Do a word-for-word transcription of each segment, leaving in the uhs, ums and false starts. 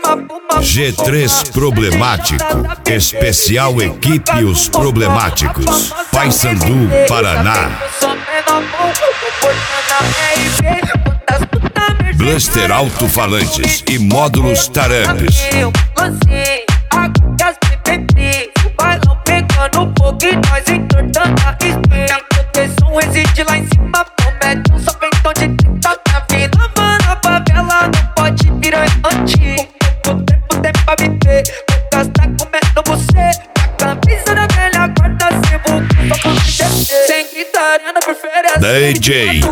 G três Problemático, especial equipe Os Problemáticos, Paysandu, Paraná. Blaster alto-falantes e módulos tarames. Bailão pegando fogo e nós entortando a espinha. Proteção reside lá em cima, promete um sopentão de trinta na vila. Mano, a favela não pode virar antigo. O tempo tem pra viver, vou gastar comendo você. A camisa da velha guarda sebo, só com descer. Sem gritaria na preferência. D J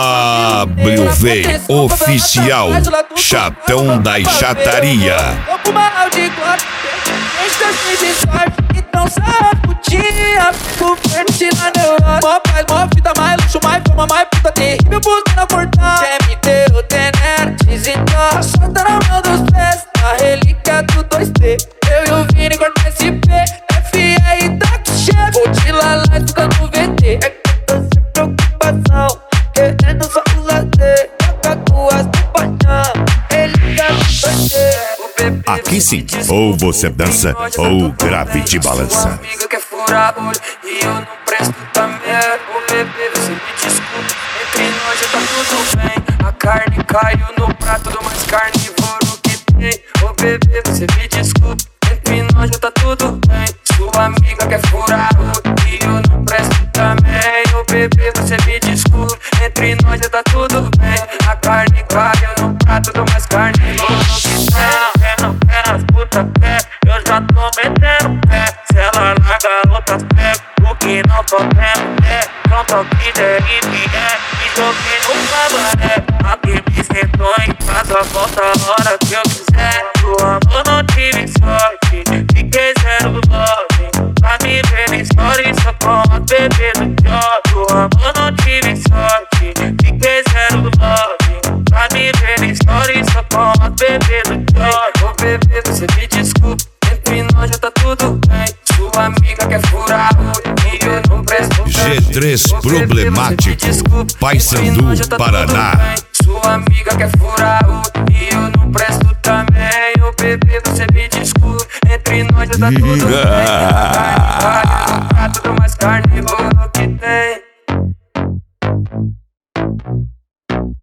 W V Oficial, Chatão da Chataria. Tô com uma Audi quatro, deixa de sorte. Então sabe o dia, fico verde na neurose. Mó paz, mó vida, mais luxo, mais fama, mais puta terrível, buscando a portal. Quer me ter o tenero, desentoca, só tá na mão dos pés. Na relíquia do dois T, eu e o Vini corta S P, F R e tá que chega. Vou te lá lá e fica no V T. É que eu tô sem preocupação, querendo só o lazer. Toca com as companhias, relíquia do dois T. Aqui sim, ou você dança ou grave de balança. Sua amiga quer furar olho e eu não presto também. Ô bebê, você me desculpa, entre nós já tá tudo bem. A carne caiu no prato do mais carnívoro que tem. Ô bebê, você me desculpa, entre nós já tá tudo bem. Sua amiga quer furar olho e eu não presto também. Ô bebê, você me desculpa, entre nós já tá tudo bem. A carne caiu no prato do mais carnívoro que tem. As puta pé, eu já tô metendo pé. Se ela larga, outras pega. O que não tô tendo é pronto que der e vier. Me joguei no cabaré, aqui me sentou em casa. Volta a hora que eu quiser. Do amor não tive sorte, fiquei zero love. Pra me ver em stories só com a bebê do job. Do amor não tive sorte, fiquei zero love. Pra me ver em stories só com a bebê do job. Ô bebê, você me desculpa, entre nós já tá tudo bem. Sua amiga quer furar o e eu não presto G três Problemático, Paysandu, Paraná. Sua amiga quer furar o e eu não presto também. Ô bebê, você me desculpa, entre nós já tá tudo bem. A carne vai no prato do mais carnívoro